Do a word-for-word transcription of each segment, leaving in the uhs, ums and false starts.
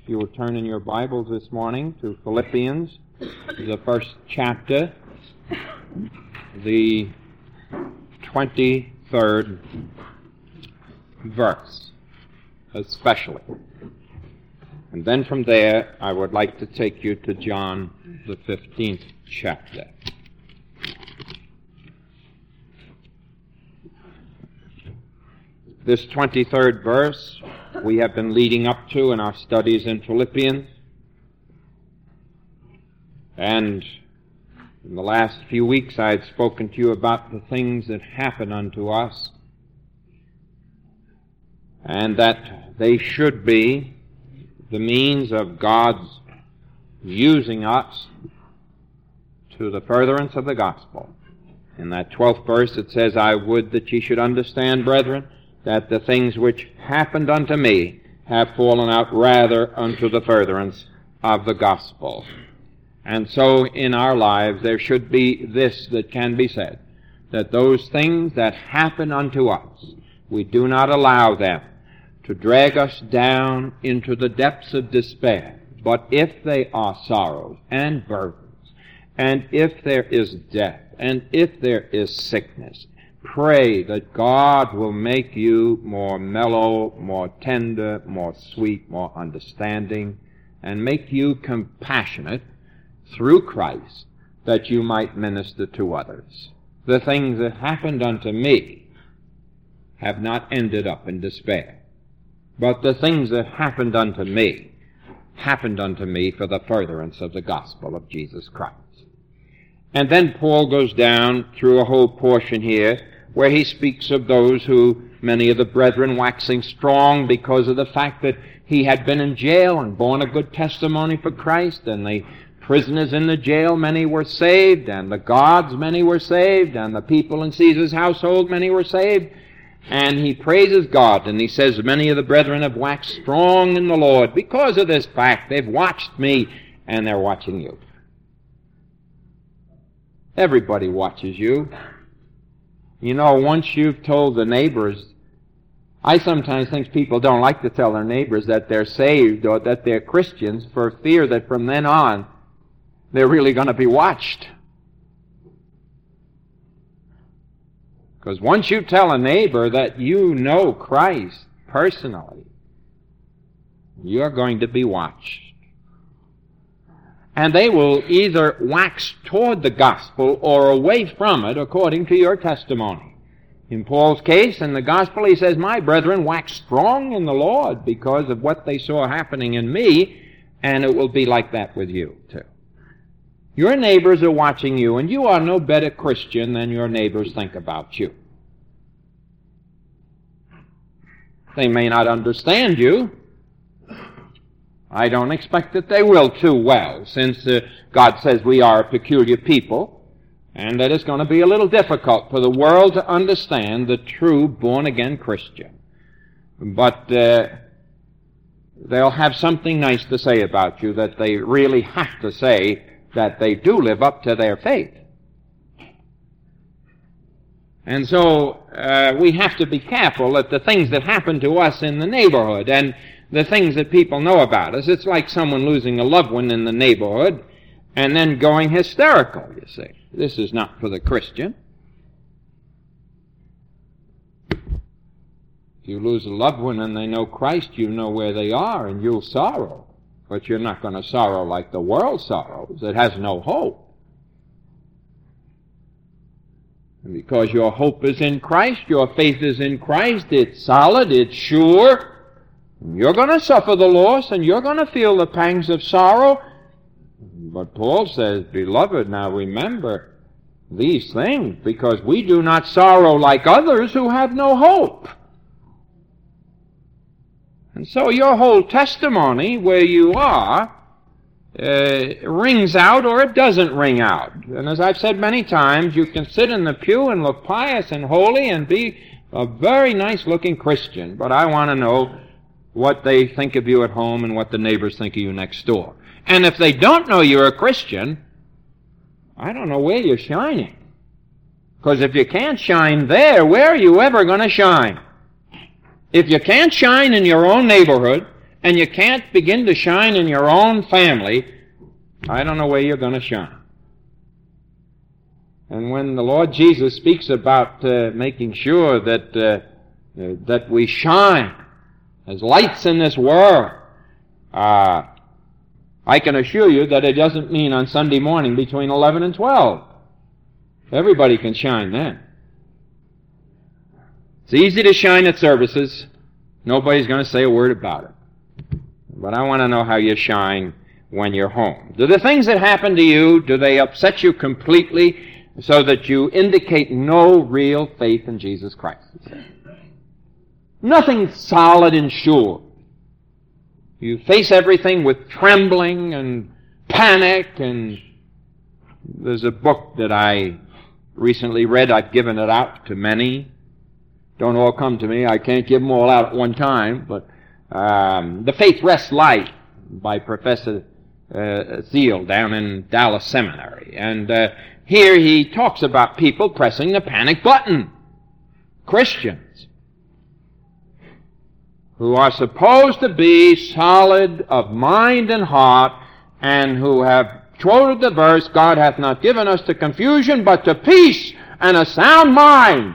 If you will turn in your Bibles this morning to Philippians, the first chapter, the twenty-third verse, especially. And then from there, I would like to take you to John, the fifteenth chapter. This twenty-third verse we have been leading up to in our studies in Philippians. And in the last few weeks I had spoken to you about the things that happen unto us, and that they should be the means of God's using us to the furtherance of the gospel. In that twelfth verse it says, I would that ye should understand, brethren, that the things which happened unto me have fallen out rather unto the furtherance of the gospel. And so in our lives there should be this that can be said, that those things that happen unto us, we do not allow them to drag us down into the depths of despair. But if they are sorrows and burdens, and if there is death, and if there is sickness, pray that God will make you more mellow, more tender, more sweet, more understanding, and make you compassionate through Christ, that you might minister to others. The things that happened unto me have not ended up in despair, but the things that happened unto me happened unto me for the furtherance of the gospel of Jesus Christ. And then Paul goes down through a whole portion here where he speaks of those who, many of the brethren waxing strong because of the fact that he had been in jail and borne a good testimony for Christ, and the prisoners in the jail, many were saved, and the guards, many were saved, and the people in Caesar's household, many were saved. And he praises God, and he says, many of the brethren have waxed strong in the Lord because of this fact. They've watched me, and they're watching you. Everybody watches you. You know, once you've told the neighbors, I sometimes think people don't like to tell their neighbors that they're saved or that they're Christians for fear that from then on they're really going to be watched. Because once you tell a neighbor that you know Christ personally, you're going to be watched. And they will either wax toward the gospel or away from it according to your testimony. In Paul's case, in the gospel, he says, my brethren wax strong in the Lord because of what they saw happening in me, and it will be like that with you, too. Your neighbors are watching you, and you are no better Christian than your neighbors think about you. They may not understand you. I don't expect that they will too well, since uh, God says we are a peculiar people, and that it's going to be a little difficult for the world to understand the true born-again Christian. But uh, they'll have something nice to say about you, that they really have to say that they do live up to their faith. And so uh, we have to be careful that the things that happen to us in the neighborhood and the things that people know about us, it's like someone losing a loved one in the neighborhood and then going hysterical, you see. This is not for the Christian. If you lose a loved one and they know Christ, you know where they are and you'll sorrow. But you're not going to sorrow like the world sorrows. It has no hope. And because your hope is in Christ, your faith is in Christ, it's solid, it's sure. You're going to suffer the loss, and you're going to feel the pangs of sorrow. But Paul says, beloved, now remember these things, because we do not sorrow like others who have no hope. And so your whole testimony, where you are, uh, rings out or it doesn't ring out. And as I've said many times, you can sit in the pew and look pious and holy and be a very nice-looking Christian, but I want to know what they think of you at home and what the neighbors think of you next door. And if they don't know you're a Christian, I don't know where you're shining. Because if you can't shine there, where are you ever going to shine? If you can't shine in your own neighborhood, and you can't begin to shine in your own family, I don't know where you're going to shine. And when the Lord Jesus speaks about uh, making sure that uh, uh, that we shine as lights in this world, uh, I can assure you that it doesn't mean on Sunday morning between eleven and twelve. Everybody can shine then. It's easy to shine at services. Nobody's going to say a word about it. But I want to know how you shine when you're home. Do the things that happen to you, do they upset you completely so that you indicate no real faith in Jesus Christ? Nothing solid and sure. You face everything with trembling and panic, and there's a book that I recently read. I've given it out to many. Don't all come to me. I can't give them all out at one time, but um, The Faith Rests Light by Professor uh, Thiel down in Dallas Seminary. And uh, here he talks about people pressing the panic button. Christians who are supposed to be solid of mind and heart, and who have quoted the verse, God hath not given us to confusion, but to peace and a sound mind.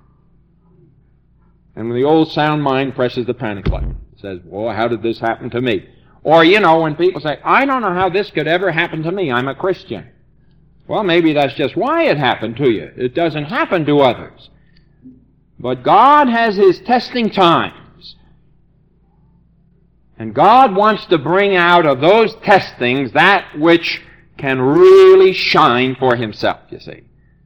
And when the old sound mind presses the panic button, says, well, how did this happen to me? Or, you know, when people say, I don't know how this could ever happen to me, I'm a Christian. Well, maybe that's just why it happened to you. It doesn't happen to others. But God has His testing times. And God wants to bring out of those testings that which can really shine for Himself, you see.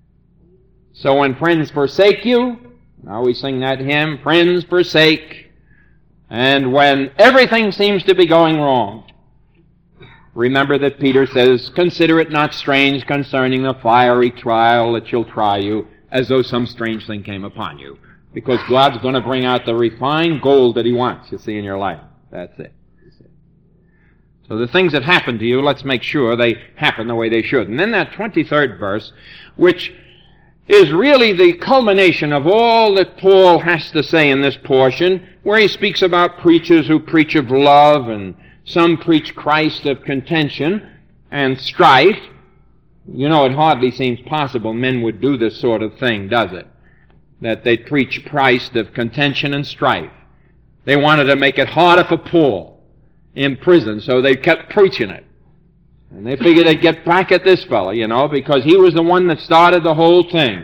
So when friends forsake you, now we sing that hymn, friends forsake, and when everything seems to be going wrong, remember that Peter says, consider it not strange concerning the fiery trial that shall try you, as though some strange thing came upon you. Because God's going to bring out the refined gold that He wants, you see, in your life. That's it. So the things that happen to you, let's make sure they happen the way they should. And then that twenty-third verse, which is really the culmination of all that Paul has to say in this portion, where he speaks about preachers who preach of love, and some preach Christ of contention and strife. You know, it hardly seems possible men would do this sort of thing, does it? That they preach Christ of contention and strife. They wanted to make it harder for Paul in prison, so they kept preaching it. And they figured they'd get back at this fellow, you know, because he was the one that started the whole thing.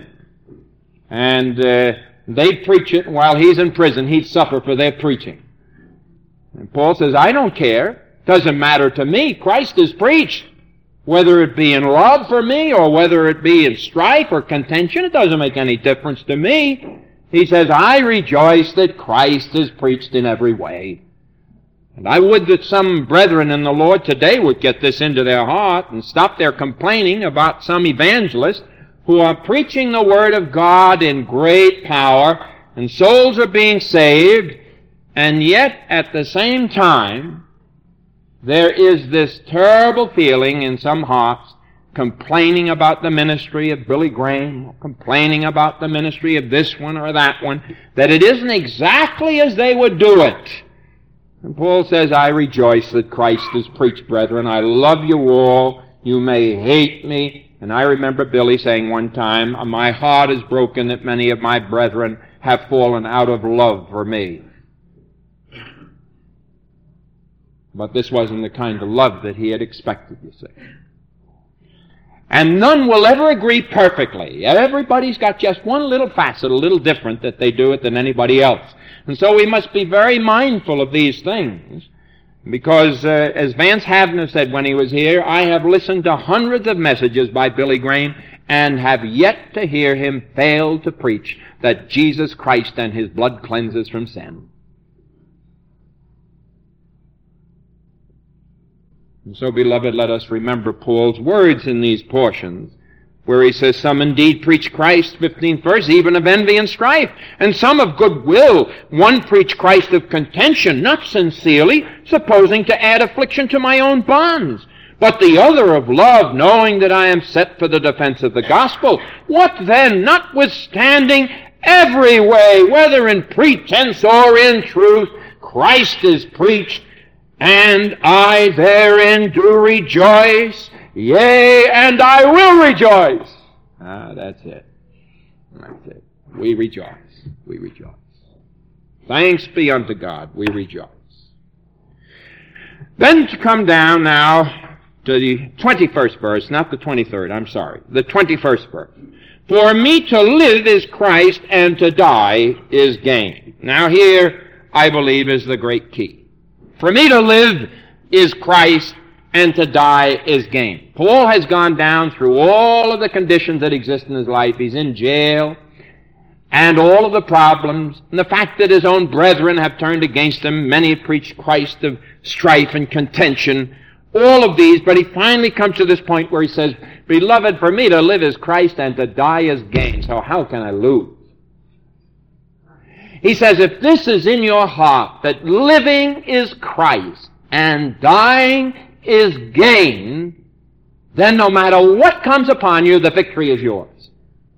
And uh, they'd preach it, and while he's in prison, he'd suffer for their preaching. And Paul says, I don't care. Doesn't matter to me. Christ is preached. Whether it be in love for me, or whether it be in strife or contention, it doesn't make any difference to me. He says, I rejoice that Christ is preached in every way. And I would that some brethren in the Lord today would get this into their heart and stop their complaining about some evangelists who are preaching the Word of God in great power, and souls are being saved, and yet at the same time there is this terrible feeling in some hearts complaining about the ministry of Billy Graham, complaining about the ministry of this one or that one, that it isn't exactly as they would do it. And Paul says, I rejoice that Christ is preached, brethren. I love you all. You may hate me. And I remember Billy saying one time, my heart is broken that many of my brethren have fallen out of love for me. But this wasn't the kind of love that he had expected, you see. And none will ever agree perfectly. Everybody's got just one little facet, a little different that they do it than anybody else. And so we must be very mindful of these things. Because, uh, as Vance Havner said when he was here, I have listened to hundreds of messages by Billy Graham and have yet to hear him fail to preach that Jesus Christ and His blood cleanses from sin. And so, beloved, let us remember Paul's words in these portions, where he says, some indeed preach Christ, fifteenth verse, even of envy and strife, and some of goodwill. One preach Christ of contention, not sincerely, supposing to add affliction to my own bonds. But the other of love, knowing that I am set for the defense of the gospel. What then, notwithstanding every way, whether in pretense or in truth, Christ is preached, And I therein do rejoice, yea, and I will rejoice. Ah, that's it. That's it. We rejoice. We rejoice. Thanks be unto God. We rejoice. Then to come down now to the twenty-first verse, not the twenty-third, I'm sorry, the twenty-first verse. For me to live is Christ, and to die is gain. Now here, I believe, is the great key. For me to live is Christ, and to die is gain. Paul has gone down through all of the conditions that exist in his life. He's in jail, and all of the problems, and the fact that his own brethren have turned against him. Many have preached Christ of strife and contention. All of these, but he finally comes to this point where he says, Beloved, for me to live is Christ, and to die is gain. So how can I lose? He says, if this is in your heart, that living is Christ, and dying is gain, then no matter what comes upon you, the victory is yours.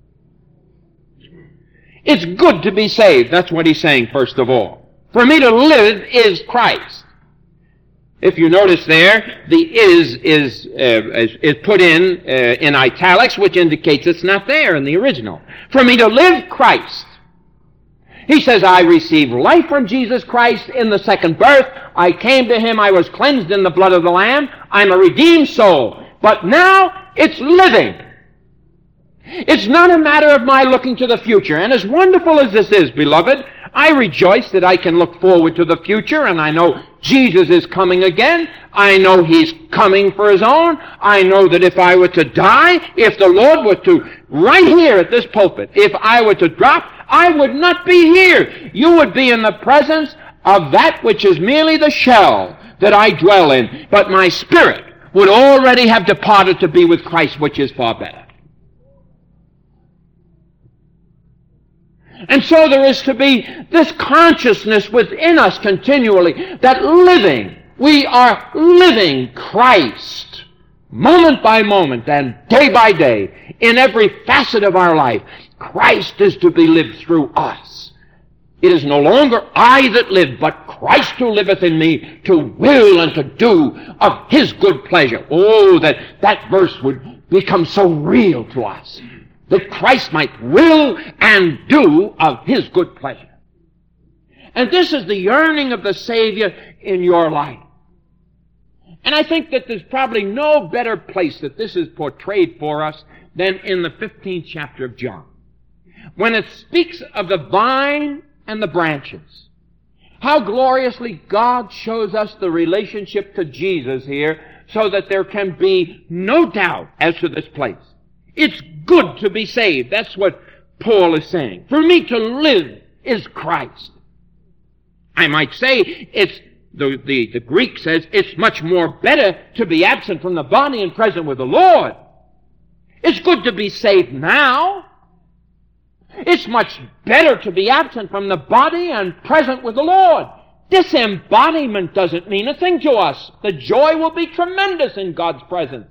It's good to be saved. That's what he's saying, first of all. For me to live is Christ. If you notice there, the is is, uh, is, is put in uh, in italics, which indicates it's not there in the original. For me to live, Christ. He says, I received life from Jesus Christ in the second birth. I came to him. I was cleansed in the blood of the Lamb. I'm a redeemed soul. But now it's living. It's not a matter of my looking to the future. And as wonderful as this is, beloved, I rejoice that I can look forward to the future, and I know Jesus is coming again. I know he's coming for his own. I know that if I were to die, if the Lord were to, right here at this pulpit, if I were to drop, I would not be here. You would be in the presence of that which is merely the shell that I dwell in. But my spirit would already have departed to be with Christ, which is far better. And so there is to be this consciousness within us continually that living, we are living Christ moment by moment and day by day in every facet of our life. Christ is to be lived through us. It is no longer I that live, but Christ who liveth in me to will and to do of his good pleasure. Oh, that that verse would become so real to us, that Christ might will and do of his good pleasure. And this is the yearning of the Savior in your life. And I think that there's probably no better place that this is portrayed for us than in the fifteenth chapter of John, when it speaks of the vine and the branches. How gloriously God shows us the relationship to Jesus here, so that there can be no doubt as to this place. It's good to be saved. That's what Paul is saying. For me to live is Christ. I might say it's, the, the, the Greek says, it's much more better to be absent from the body and present with the Lord. It's good to be saved now. It's much better to be absent from the body and present with the Lord. Disembodiment doesn't mean a thing to us. The joy will be tremendous in God's presence.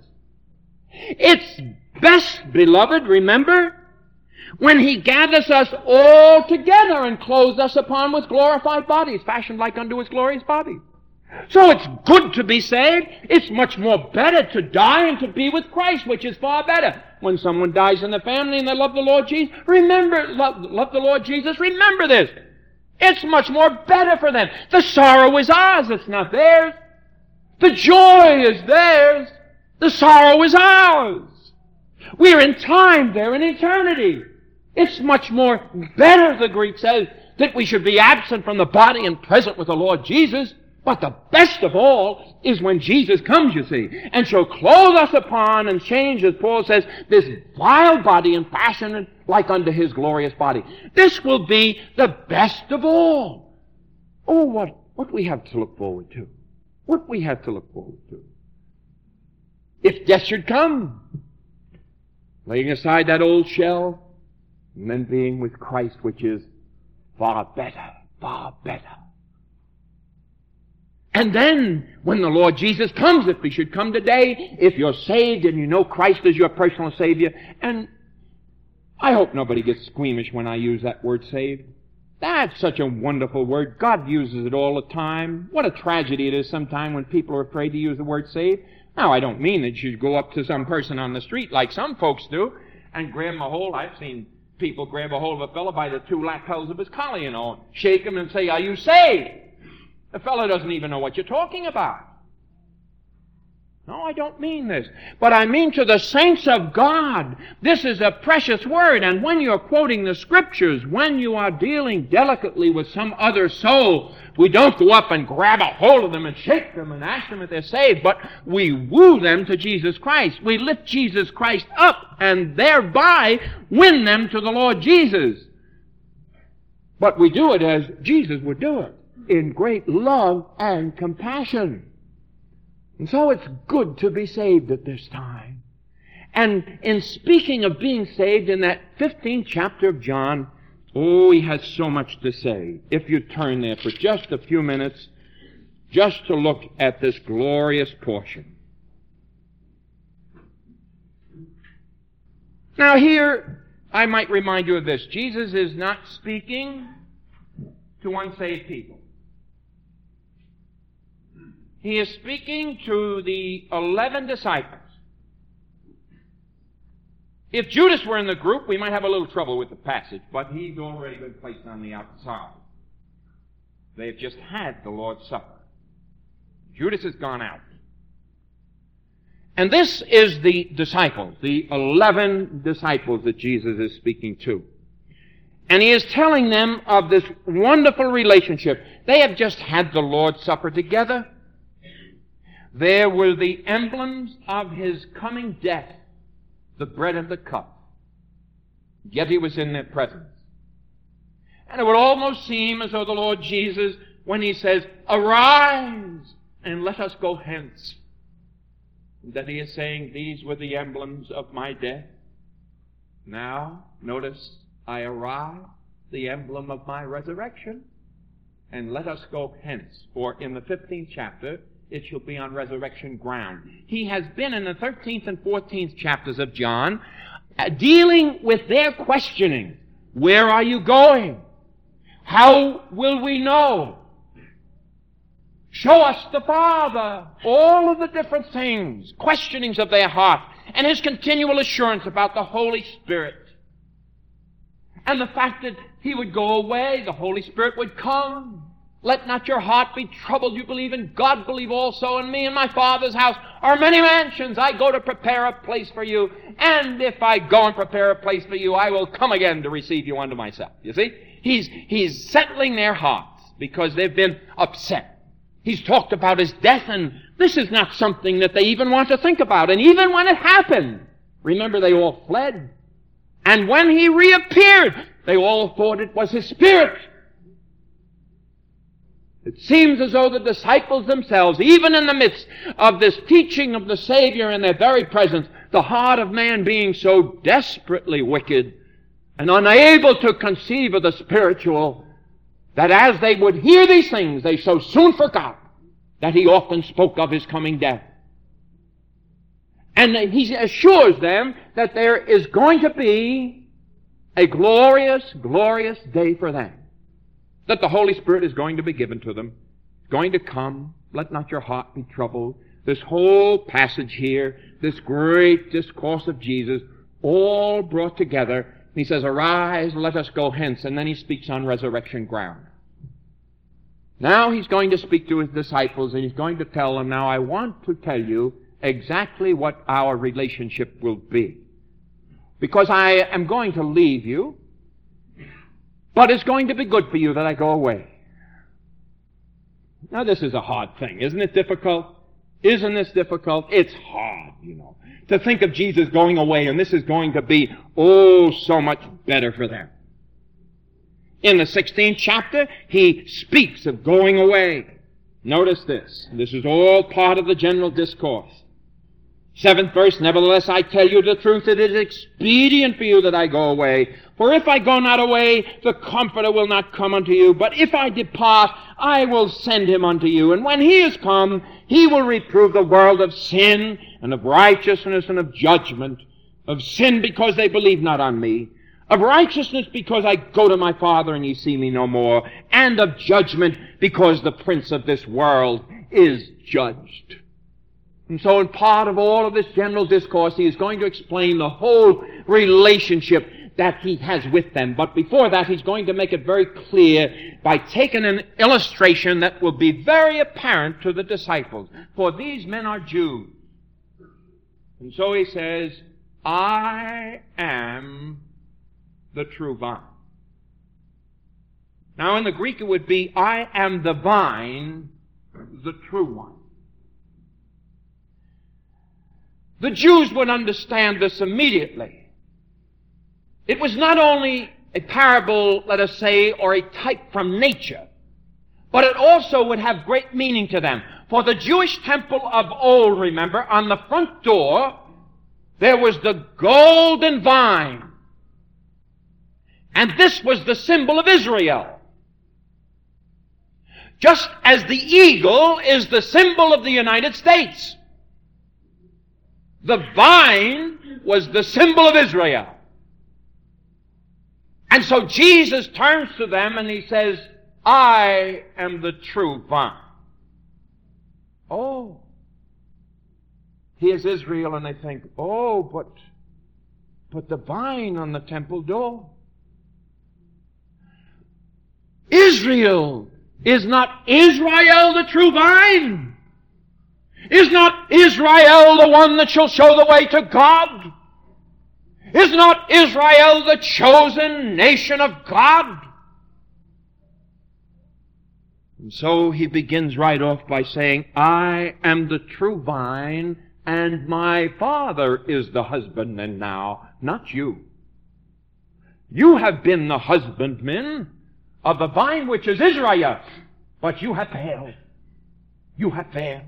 It's best, beloved, remember, when he gathers us all together and clothes us upon with glorified bodies, fashioned like unto his glorious body. So it's good to be saved. It's much more better to die and to be with Christ, which is far better. When someone dies in the family and they love the Lord Jesus, remember, love, love the Lord Jesus, remember this. It's much more better for them. The sorrow is ours, it's not theirs. The joy is theirs. The sorrow is ours. We're in time, they're in eternity. It's much more better, the Greek says, that we should be absent from the body and present with the Lord Jesus. But the best of all is when Jesus comes, you see, and shall clothe us upon and change, as Paul says, this vile body and fashion it like unto his glorious body. This will be the best of all. Oh, what, what we have to look forward to. What we have to look forward to. If death should come, laying aside that old shell, and then being with Christ, which is far better, far better. And then, when the Lord Jesus comes, if he should come today, if you're saved and you know Christ as your personal Savior, and I hope nobody gets squeamish when I use that word saved. That's such a wonderful word. God uses it all the time. What a tragedy it is sometimes when people are afraid to use the word saved. Now, I don't mean that you should go up to some person on the street like some folks do and grab him a hold. I've seen people grab a hold of a fellow by the two lapels of his collar, you know, shake him and say, "Are you saved?" The fellow doesn't even know what you're talking about. No, I don't mean this. But I mean to the saints of God, this is a precious word. And when you're quoting the Scriptures, when you are dealing delicately with some other soul, we don't go up and grab a hold of them and shake them and ask them if they're saved, but we woo them to Jesus Christ. We lift Jesus Christ up and thereby win them to the Lord Jesus. But we do it as Jesus would do it, in great love and compassion. And so it's good to be saved at this time. And in speaking of being saved in that fifteenth chapter of John, oh, he has so much to say. If you turn there for just a few minutes, just to look at this glorious portion. Now here, I might remind you of this. Jesus is not speaking to unsaved people. He is speaking to the eleven disciples. If Judas were in the group, we might have a little trouble with the passage, but he's already been placed on the outside. They've just had the Lord's Supper. Judas has gone out. And this is the disciples, the eleven disciples that Jesus is speaking to. And he is telling them of this wonderful relationship. They have just had the Lord's Supper together. There were the emblems of his coming death, the bread and the cup. Yet he was in their presence. And it would almost seem as though the Lord Jesus, when he says, "Arise and let us go hence," that he is saying, these were the emblems of my death. Now, notice, I arise, the emblem of my resurrection, and let us go hence. For in the fifteenth chapter, it shall be on resurrection ground. He has been in the thirteenth and fourteenth chapters of John uh, dealing with their questioning. Where are you going? How will we know? Show us the Father. All of the different things, questionings of their heart, and his continual assurance about the Holy Spirit. And the fact that he would go away, the Holy Spirit would come. Let not your heart be troubled. You believe in God, believe also in me. In my Father's house are many mansions. I go to prepare a place for you. And if I go and prepare a place for you, I will come again to receive you unto myself. You see? He's, he's settling their hearts because they've been upset. He's talked about his death, and this is not something that they even want to think about. And even when it happened, remember they all fled. And when he reappeared, they all thought it was his Spirit. It seems as though the disciples themselves, even in the midst of this teaching of the Savior in their very presence, the heart of man being so desperately wicked and unable to conceive of the spiritual, that as they would hear these things, they so soon forgot that he often spoke of his coming death. And he assures them that there is going to be a glorious, glorious day for them. That the Holy Spirit is going to be given to them, going to come. Let not your heart be troubled. This whole passage here, this great discourse of Jesus, all brought together. He says, "Arise, let us go hence." And then he speaks on resurrection ground. Now he's going to speak to his disciples, and he's going to tell them, now I want to tell you exactly what our relationship will be. Because I am going to leave you, but it's going to be good for you that I go away. Now this is a hard thing. Isn't it difficult? Isn't this difficult? It's hard, you know, to think of Jesus going away, and this is going to be, oh, so much better for them. In the sixteenth chapter, he speaks of going away. Notice this. This is all part of the general discourse. Seventh verse, "Nevertheless, I tell you the truth, it is expedient for you that I go away. For if I go not away, the Comforter will not come unto you. But if I depart, I will send him unto you. And when he is come, he will reprove the world of sin, and of righteousness, and of judgment. Of sin, because they believe not on me. Of righteousness, because I go to my Father and ye see me no more. And of judgment, because the prince of this world is judged. And so in part of all of this general discourse, he is going to explain the whole relationship that he has with them. But before that, he's going to make it very clear by taking an illustration that will be very apparent to the disciples. For these men are Jews. And so he says, I am the true vine. Now in the Greek it would be, I am the vine, the true one. The Jews would understand this immediately. It was not only a parable, let us say, or a type from nature, but it also would have great meaning to them. For the Jewish temple of old, remember, on the front door, there was the golden vine. And this was the symbol of Israel. Just as the eagle is the symbol of the United States. The vine was the symbol of Israel. And so Jesus turns to them and he says, I am the true vine. Oh. Here's Israel and they think, oh, but, but the vine on the temple door. Israel, is not Israel the true vine? Is not Israel the one that shall show the way to God? Is not Israel the chosen nation of God? And so he begins right off by saying, I am the true vine, and my Father is the husbandman now, not you. You have been the husbandmen of the vine which is Israel, but you have failed. You have failed.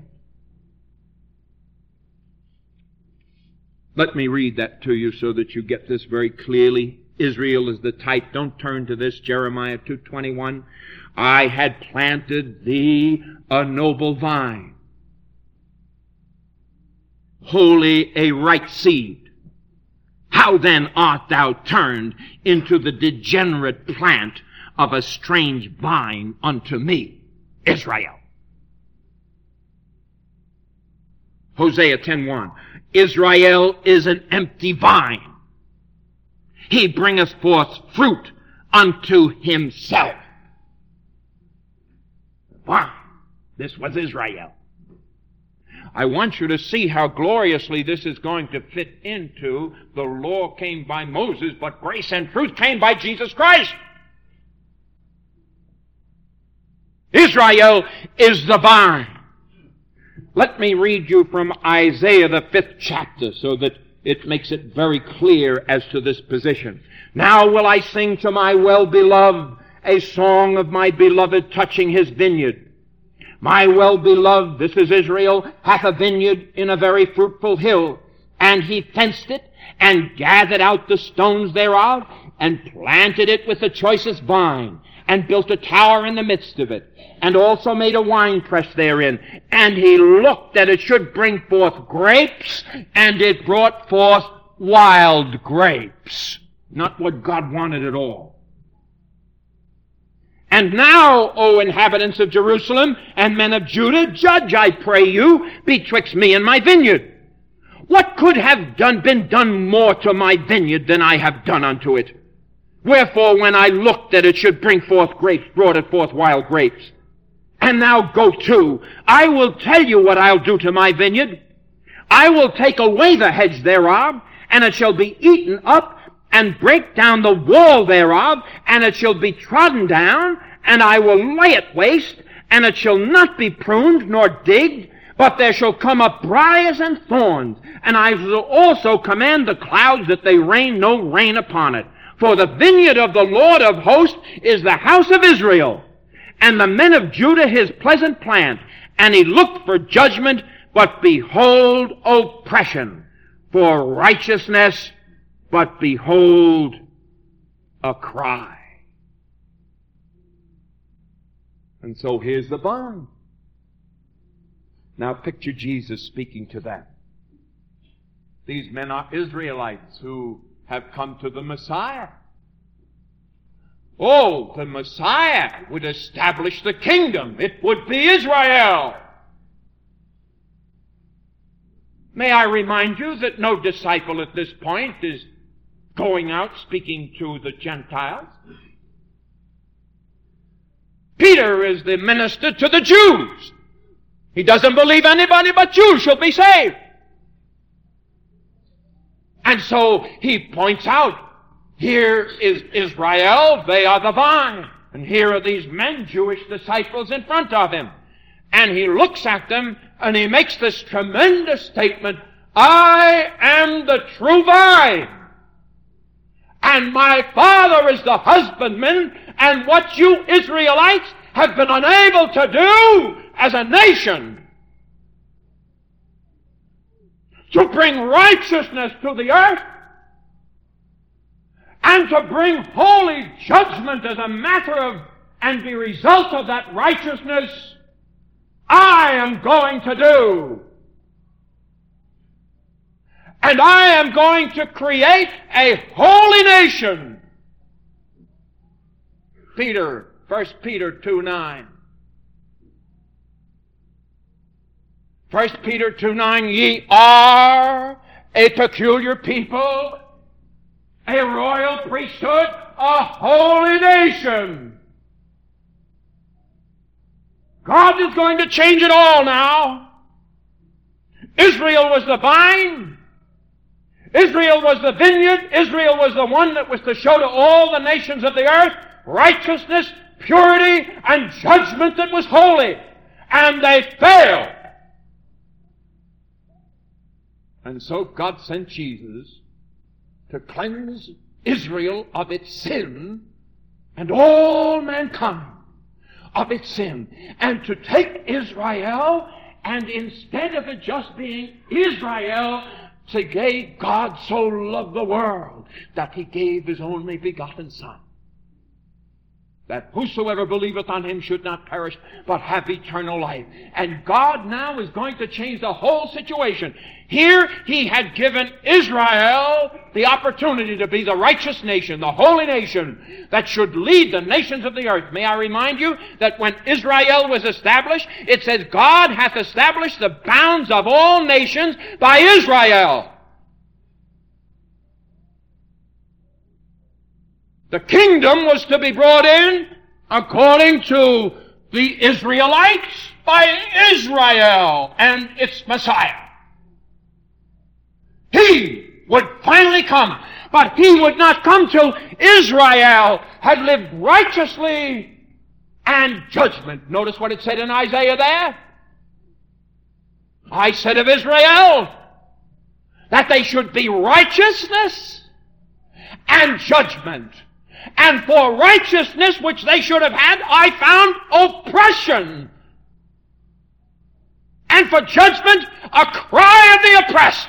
Let me read that to you so that you get this very clearly. Israel is the type. Don't turn to this, Jeremiah two twenty-one. I had planted thee a noble vine, wholly a right seed. How then art thou turned into the degenerate plant of a strange vine unto me, Israel? Hosea ten one. Israel is an empty vine. He bringeth forth fruit unto himself. Wow. This was Israel. I want you to see how gloriously this is going to fit into the law came by Moses, but grace and truth came by Jesus Christ. Israel is the vine. Let me read you from Isaiah, the fifth chapter, so that it makes it very clear as to this position. Now will I sing to my well-beloved a song of my beloved touching his vineyard. My well-beloved, this is Israel, hath a vineyard in a very fruitful hill, and he fenced it, and gathered out the stones thereof, and planted it with the choicest vine, and built a tower in the midst of it, and also made a winepress therein. And he looked that it should bring forth grapes, and it brought forth wild grapes. Not what God wanted at all. And now, O inhabitants of Jerusalem and men of Judah, judge, I pray you, betwixt me and my vineyard. What could have done, been done more to my vineyard than I have done unto it? Wherefore, when I looked that it should bring forth grapes, brought it forth wild grapes. And now go to. I will tell you what I'll do to my vineyard. I will take away the hedge thereof, and it shall be eaten up, and break down the wall thereof, and it shall be trodden down, and I will lay it waste, and it shall not be pruned nor digged, but there shall come up briars and thorns, and I will also command the clouds that they rain no rain upon it. For the vineyard of the Lord of hosts is the house of Israel, and the men of Judah his pleasant plant. And he looked for judgment, but behold oppression, for righteousness, but behold a cry. And so here's the vine. Now picture Jesus speaking to them. These men are Israelites who have come to the Messiah. Oh, the Messiah would establish the kingdom. It would be Israel. May I remind you that no disciple at this point is going out speaking to the Gentiles. Peter is the minister to the Jews. He doesn't believe anybody but Jews shall be saved. And so he points out, here is Israel, they are the vine. And here are these men, Jewish disciples, in front of him. And he looks at them and he makes this tremendous statement, I am the true vine, and my Father is the husbandman, and what you Israelites have been unable to do as a nation, to bring righteousness to the earth, and to bring holy judgment as a matter of, and the result of that righteousness, I am going to do. And I am going to create a holy nation. Peter, First Peter two nine. First Peter two nine, ye are a peculiar people, a royal priesthood, a holy nation. God is going to change it all now. Israel was the vine. Israel was the vineyard. Israel was the one that was to show to all the nations of the earth righteousness, purity, and judgment that was holy. And they failed. And so God sent Jesus to cleanse Israel of its sin and all mankind of its sin, and to take Israel, and instead of it just being Israel, to give God so loved the world that He gave His only begotten Son, that whosoever believeth on Him should not perish, but have eternal life. And God now is going to change the whole situation. Here He had given Israel the opportunity to be the righteous nation, the holy nation, that should lead the nations of the earth. May I remind you that when Israel was established, it says God hath established the bounds of all nations by Israel. The kingdom was to be brought in according to the Israelites by Israel and its Messiah. He would finally come, but He would not come till Israel had lived righteously and judgment. Notice what it said in Isaiah there. I said of Israel that they should be righteousness and judgment. And for righteousness, which they should have had, I found oppression. And for judgment, a cry of the oppressed.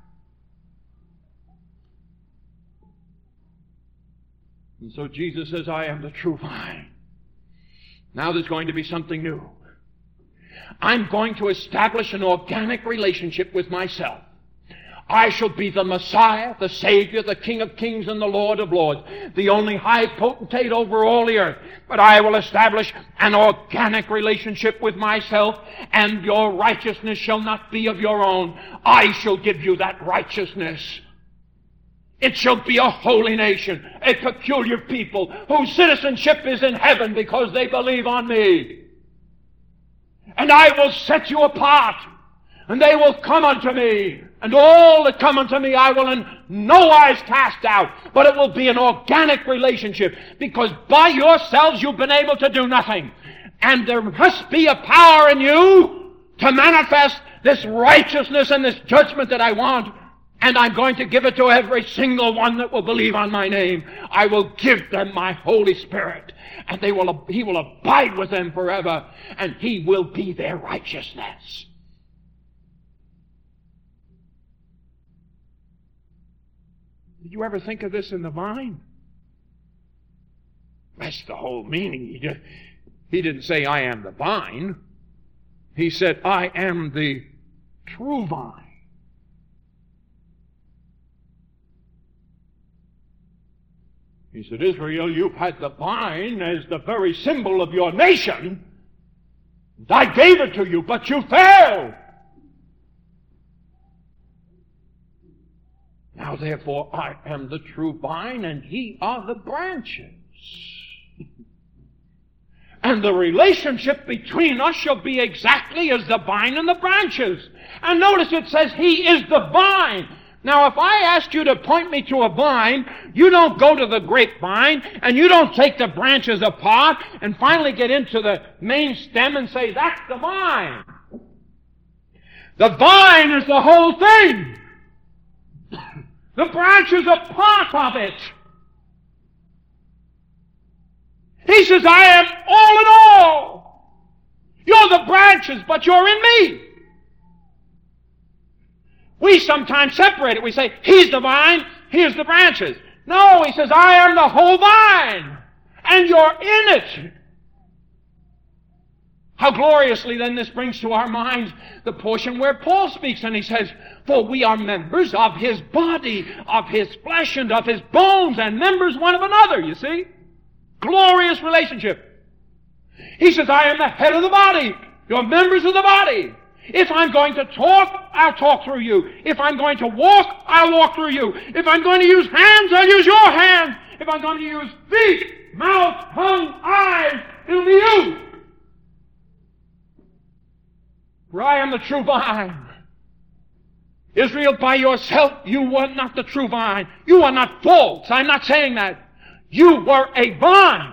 And so Jesus says, I am the true vine. Now there's going to be something new. I'm going to establish an organic relationship with myself. I shall be the Messiah, the Savior, the King of kings and the Lord of lords, the only high potentate over all the earth. But I will establish an organic relationship with myself, and your righteousness shall not be of your own. I shall give you that righteousness. It shall be a holy nation, a peculiar people, whose citizenship is in heaven because they believe on me. And I will set you apart, and they will come unto me, and all that come unto me I will in no wise cast out, but it will be an organic relationship, because by yourselves you've been able to do nothing. And there must be a power in you to manifest this righteousness and this judgment that I want. And I'm going to give it to every single one that will believe on my name. I will give them my Holy Spirit, and they will, He will abide with them forever, and He will be their righteousness. Did you ever think of this in the vine? That's the whole meaning. He, just, he didn't say, I am the vine. He said, I am the true vine. He said, Israel, you've had the vine as the very symbol of your nation. And I gave it to you, but you failed. Now therefore I am the true vine, and ye are the branches. And the relationship between us shall be exactly as the vine and the branches. And notice it says he is the vine. Now if I asked you to point me to a vine, you don't go to the grapevine, and you don't take the branches apart and finally get into the main stem and say, that's the vine. The vine is the whole thing. The branches are part of it. He says, I am all in all. You're the branches, but you're in me. We sometimes separate it. We say, he's the vine, here's the branches. No, he says, I am the whole vine, and you're in it. How gloriously then this brings to our minds the portion where Paul speaks, and he says, for we are members of his body, of his flesh, and of his bones, and members one of another, you see? Glorious relationship. He says, I am the head of the body. You're members of the body. If I'm going to talk, I'll talk through you. If I'm going to walk, I'll walk through you. If I'm going to use hands, I'll use your hands. If I'm going to use feet, mouth, tongue, eyes, it'll be you. For I am the true vine. Israel, by yourself, you were not the true vine. You are not false. I'm not saying that. You were a vine.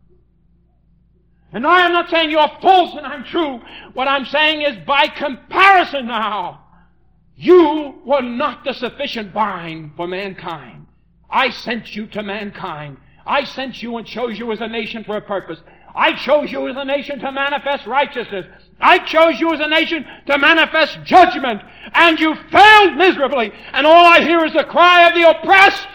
And I am not saying you're false and I'm true. What I'm saying is by comparison now, you were not the sufficient vine for mankind. I sent you to mankind. I sent you and chose you as a nation for a purpose. I chose you as a nation to manifest righteousness. I chose you as a nation to manifest judgment. And you failed miserably. And all I hear is the cry of the oppressed.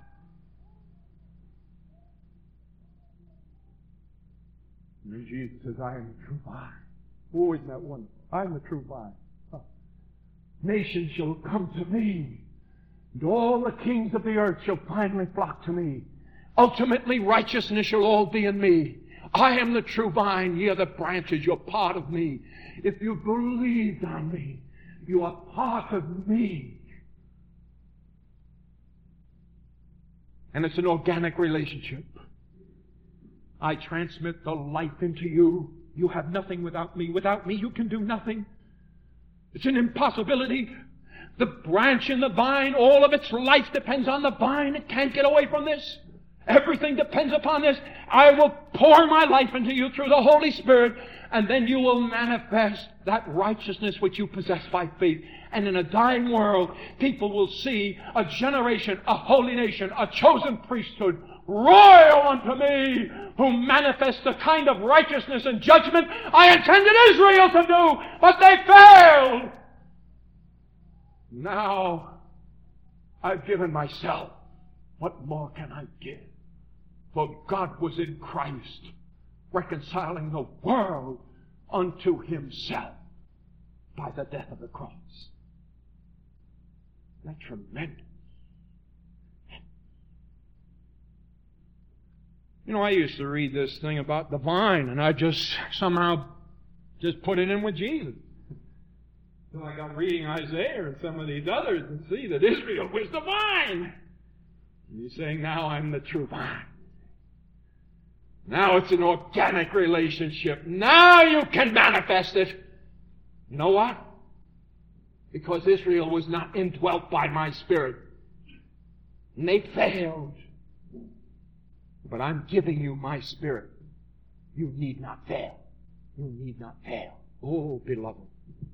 And Jesus says, I am the true vine. Oh, isn't that wonderful? I am the true vine. Huh. Nations shall come to me. And all the kings of the earth shall finally flock to me. Ultimately, righteousness shall all be in me. I am the true vine, ye are the branches, you're part of me. If you believed on me, you are part of me. And it's an organic relationship. I transmit the life into you. You have nothing without me. Without me, you can do nothing. It's an impossibility. The branch in the vine, all of its life depends on the vine. It can't get away from this. Everything depends upon this. I will pour my life into you through the Holy Spirit, and then you will manifest that righteousness which you possess by faith. And in a dying world, people will see a generation, a holy nation, a chosen priesthood, royal unto me, who manifests the kind of righteousness and judgment I intended Israel to do, but they failed. Now, I've given myself. What more can I give? For God was in Christ, reconciling the world unto himself by the death of the cross. That's tremendous. You know, I used to read this thing about the vine, and I just somehow just put it in with Jesus. So I got reading Isaiah and some of these others and see that Israel was the vine. And he's saying, now I'm the true vine. Now it's an organic relationship. Now you can manifest it. You know what? Because Israel was not indwelt by my Spirit. And they failed. But I'm giving you my Spirit. You need not fail. You need not fail. Oh, beloved.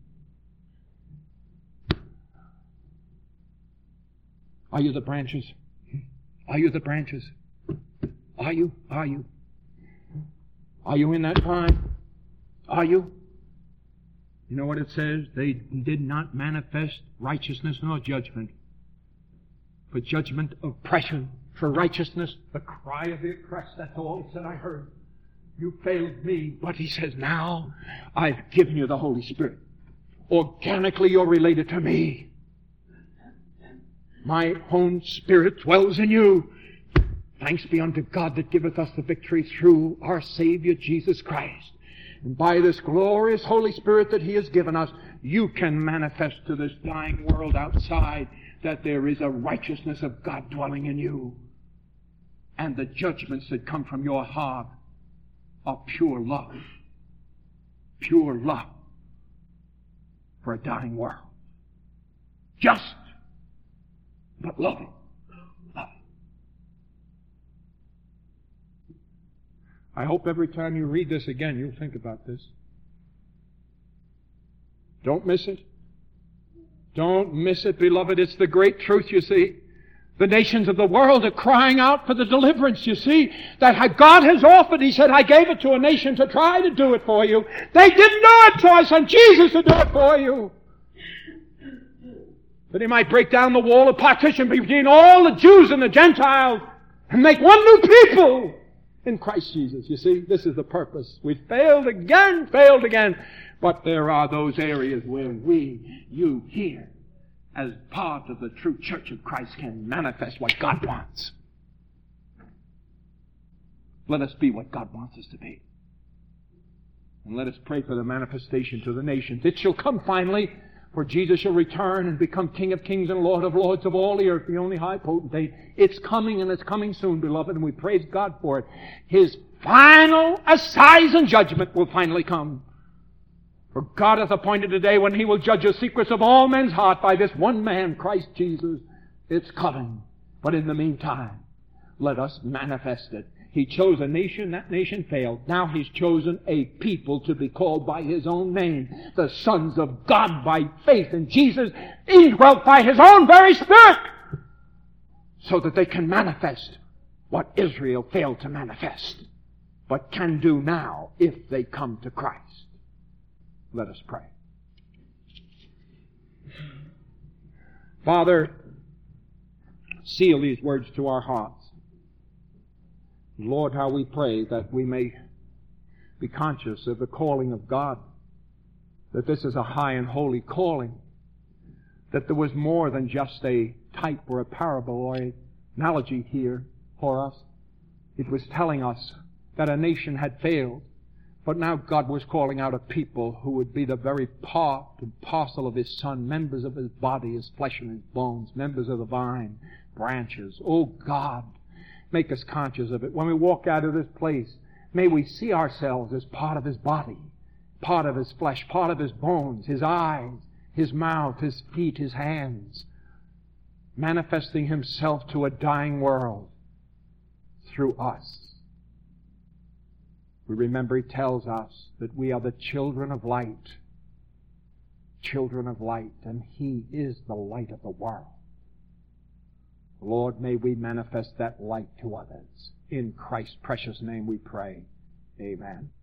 Are you the branches? Are you the branches? Are you? Are you? Are you in that vine? Are you? You know what it says? They did not manifest righteousness nor judgment. For judgment, oppression. For righteousness, the cry of the oppressed. That's all he said I heard. You failed me. But he says, now I've given you the Holy Spirit. Organically you're related to me. My own Spirit dwells in you. Thanks be unto God that giveth us the victory through our Savior Jesus Christ. And by this glorious Holy Spirit that He has given us, you can manifest to this dying world outside that there is a righteousness of God dwelling in you. And the judgments that come from your heart are pure love. Pure love for a dying world. Just, but loving. Loving. I hope every time you read this again, you'll think about this. Don't miss it. Don't miss it, beloved. It's the great truth, you see. The nations of the world are crying out for the deliverance, you see, that God has offered. He said, I gave it to a nation to try to do it for you. They didn't do it, so I sent Jesus to do it for you. That He might break down the wall of partition between all the Jews and the Gentiles and make one new people in Christ Jesus. You see, this is the purpose. We've failed again, failed again. But there are those areas where we, you here, as part of the true church of Christ, can manifest what God wants. Let us be what God wants us to be. And let us pray for the manifestation to the nations. It shall come finally, for Jesus shall return and become King of kings and Lord of lords of all the earth, the only high potentate. It's coming, and it's coming soon, beloved, and we praise God for it. His final assize and judgment will finally come. For God hath appointed a day when He will judge the secrets of all men's heart by this one man, Christ Jesus. It's coming. But in the meantime, let us manifest it. He chose a nation, that nation failed. Now He's chosen a people to be called by His own name, the sons of God by faith in Jesus, indwelt by His own very Spirit, so that they can manifest what Israel failed to manifest, but can do now if they come to Christ. Let us pray. Father, seal these words to our hearts. Lord, how we pray that we may be conscious of the calling of God, that this is a high and holy calling, that there was more than just a type or a parable or an analogy here for us. It was telling us that a nation had failed, but now God was calling out a people who would be the very part and parcel of His Son, members of His body, His flesh and His bones, members of the vine, branches. Oh God, make us conscious of it. When we walk out of this place, may we see ourselves as part of His body, part of His flesh, part of His bones, His eyes, His mouth, His feet, His hands, manifesting Himself to a dying world through us. We remember He tells us that we are the children of light, children of light, and He is the light of the world. Lord, may we manifest that light to others. In Christ's precious name we pray. Amen.